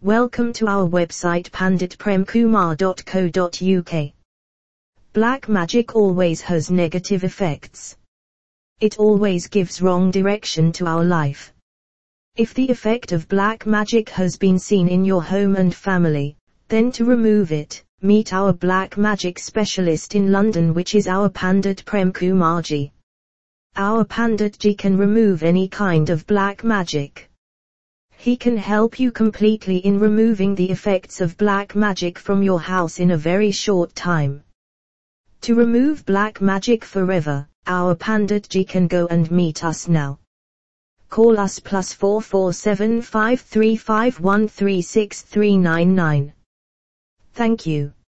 Welcome to our website panditpremkumar.co.uk. Black magic always has negative effects. It always gives wrong direction to our life. If the effect of black magic has been seen in your home and family, then to remove it, meet our black magic specialist in London, which is our Pandit Prem Kumar Ji. Our Pandit Ji can remove any kind of black magic. He can help you completely in removing the effects of black magic from your house in a very short time. To remove black magic forever, our Pandit Ji can go and meet us now. Call us +447535136399. Thank you.